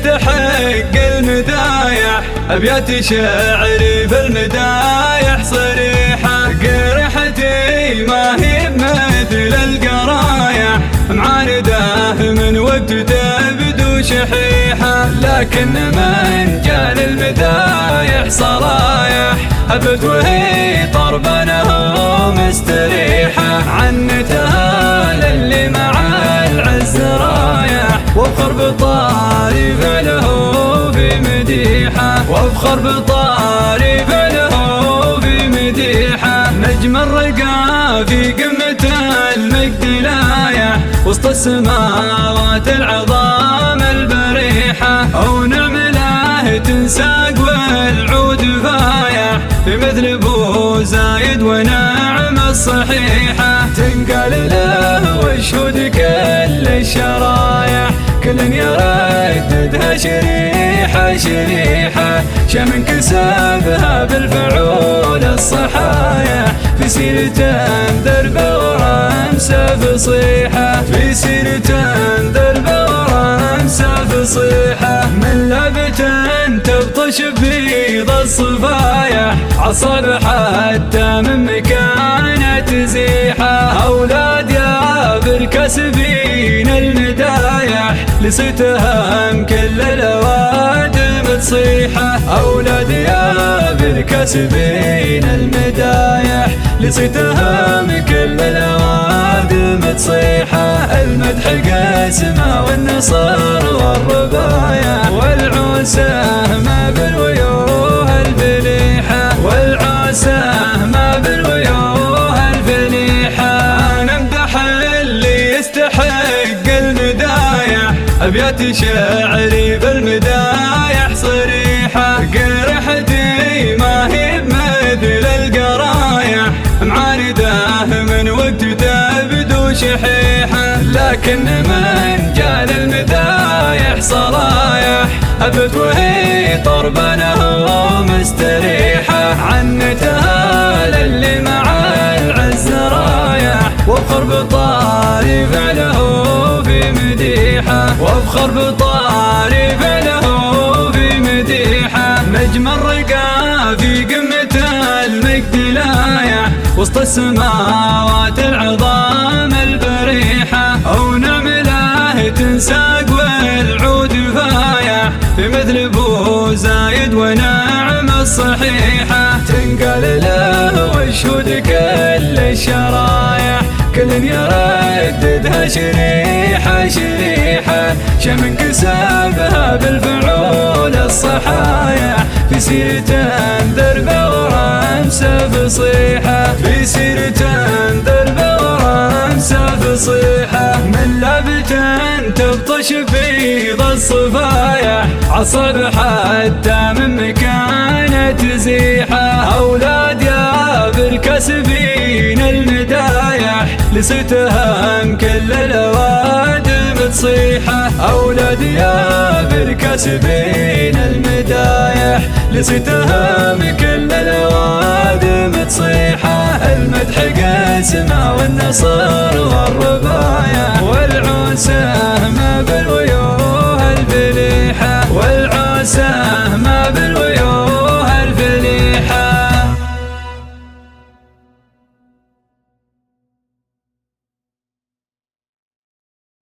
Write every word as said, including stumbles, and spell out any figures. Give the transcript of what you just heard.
يستحق المدايح، أبيات شعري بالمدايح صريحة. قريحتي ما هي مثل القرايح، معانده من وقت تبدو شحيحة، لكن من جال المدايح صرايح هبت وهي طربنه مستريحة. عنتها للي مع العز رايح، وافخر بطاري فعله في مديحة، وافخر بطاري فعله في مديحة. نجم الرقا في قمة المجد لايح، وسط السماوات العظام البريحة. أو نعم له تنساق والعود فايح، في مثل ابو زايد ونعم الصحيحة. تنقال له وشهود كل الشرايح، كل يرددها شريحة شريحة. شمن كسبها بالفعول الصحايح، في سيرة درب ورمسة فصيحة، في سيرة درب ورمسة فصيحة. من لعبة تبطش بيض الصفايح، عصب حتى من مكانة زيحة. أولاد يا بالكسبين المدايح، لستهم كل الأوادم تصيحة. أولاد يا بالكسبين المدايح، لستهم كل الأوادم تصيحة. المدح قسمة والنصر والربايع، والعوسة ما بالويوه الفليحة، والعوسة ما بالويوه الفليحة. أنا امدح اللي يستحق المدايح، أبيات شعري بالمدايح صريحة. قريحتي ما هي مثل القرايح، معانده من وقت تبدو شحيحة، لكن من جال المدايح صرايح هبت وهي طربنه مستريحة. عنتها للي مع العز رايح، وافخر بطاري فعله في مديحة، وافخر بطاري فعله في مديحة. نجم الرقا في قمة المجد لايح، وسط السماوات العظام البريحة. أو نعم له تنساق والعود فايح، في مثل ابو زايد ونعم الصحيحة. تنقال له وشهود كل الشرايح، كل يرددها شريحة شريحة. شمن كسبها بالفعول الصحايح، في سيرة درب ورمسة فصيحة، في سيرة درب ورمسة فصيحة. من لعبة تبطش بيض الصفايح، عصب حتى من مكانة زيحة. أولاد يا بالكسبين المدايح، لستهم كل الأوادم تصيحة. أولاد يا بالكسبين المدايح، لستهم كل الأوادم تصيحة. المدح قسمة والنصر